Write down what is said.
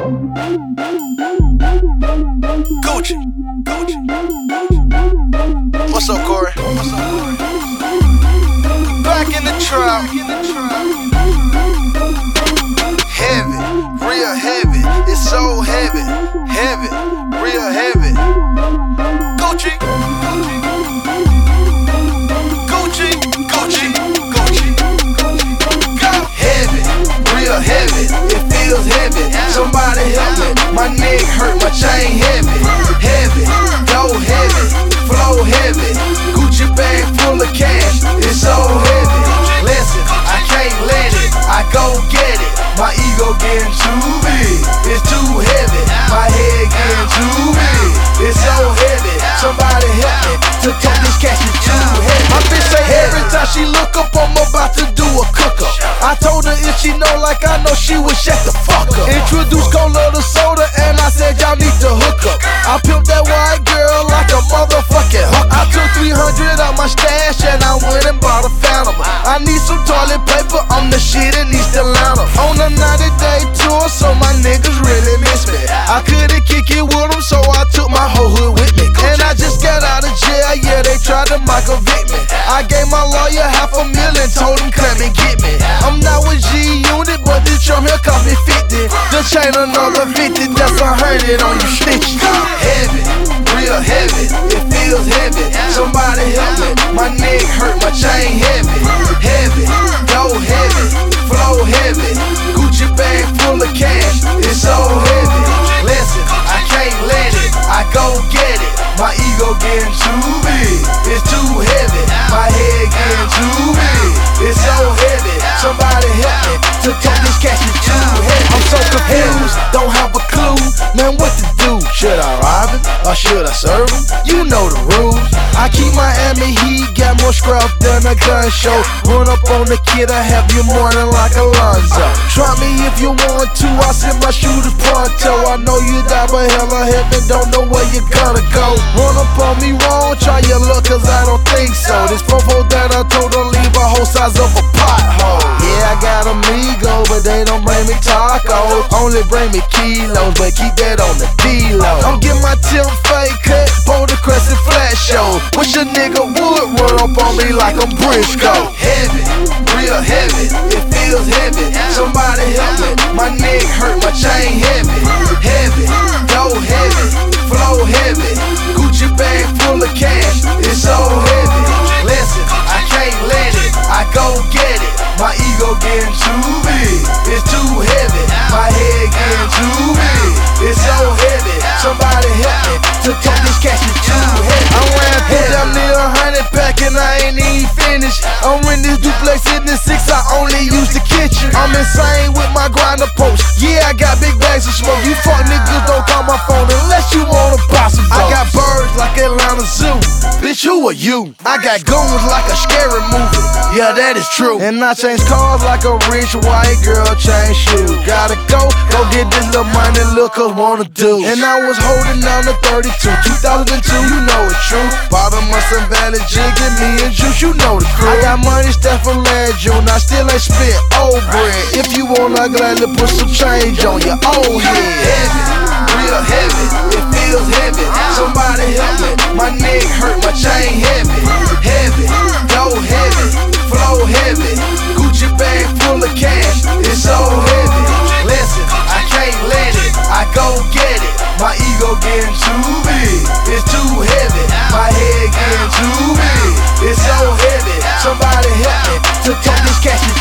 Gucci. What's up, Corey? Back in the trap. Heavy, real heavy. It's so heavy, real heavy. Gucci. Heavy, real heavy. It feels heavy. Somebody help me. My neck hurt, my chain heavy. Dough heavy, flow heavy. Gucci bag full of cash. It's so heavy. Listen, I can't let it. I go get it. My ego getting too big. It's too heavy. My head getting too big. It's so heavy. Somebody help me to talk this cash is too heavy. My bitch say every time she look up, I'm about to do a cook up. I told her if she know like I know, she would shut the fuck up. Introduced cola to soda and I said y'all need to hook up. I pimped that white girl like a motherfucking hook. I took 300 out my stash and I went and bought a Phantom. I need some toilet paper, I'm the shit in East Atlanta. On a 90-day tour, so my niggas really miss me. I couldn't kick it with them, so I took my whole hood with me. And I just got out of jail, yeah, they tried to Michael Vick me. I gave my lawyer $500,000, told him come and get me. I'm not with G-Unit, but this drum here cost me 50. The chain another 50, that's 100 on you stitches. Heavy, real heavy, it feels heavy. Somebody help me, my neck hurt, my chain heavy, dough heavy, flow heavy. Gucci bag full of cash, it's so heavy. Listen, I can't let it, I go get it. My ego getting too big, it's too heavy. My head getting too big, it's so heavy. Somebody help me to talk this cash is too heavy. I'm so confused, don't have a clue, man, what to do? Should I rob him or should I serve him? You know the rules. I keep Miami Heat, got more scrap than a gun show. Run up on the kid, I have you morning like Alonzo. Try me if you want to, I send my shooters pronto. I know you die, but hella heaven, don't know where you gonna go. Run up on me wrong, try your luck, cause I don't think so. This fofo that I told her leave a whole size of a pothole. Yeah, I got amigo, but they don't bring me tacos. Only bring me kilos, but keep that on the D-low. I'm getting my Tim fake cut, Boulder Crescent flat show. Wish a nigga would run up on me like I'm Briscoe. Heavy, real heavy, it feels heavy. Somebody help me, my neck hurt, my chain heavy, dough heavy, flow heavy. Gucci bag full of cash, it's so heavy. Listen, I can't let it, I go get it. My ego getting too big, it's too heavy. My head getting too big, it's so heavy. Somebody help me to talk this cash is too heavy. I ran through damn near 100 pack and I ain't even finished. I'm in this duplex in the 6, I only use the kitchen. I'm insane with my grinder post. Yeah, I got big bags of smoke. You fuck niggas don't call my phone unless you wanna buy some dope. I got birds like Atlanta Zoo. Bitch, who are you? I got goons like a scary movie. Yeah, that is true. And I change cars like a rich white girl change shoes. Gotta go get this little money, look us wanna do. And I was holding down to 32, 2002, you know it's true. Bottom of some Valley Jig and me and Juice, you know the crew. I got money stacked from last June, I still ain't spent old bread. If you want, I gladly put some change on your old head. Heavy, real heavy, it feels heavy. Somebody help me, my neck hurt, my chain heavy, dough heavy, flow heavy. Gucci bag full of cash, it's so heavy. Listen, I can't let it, I go get it. My ego getting too big, it's too heavy. My head getting too big, it's so heavy. Somebody help me to talk this cash is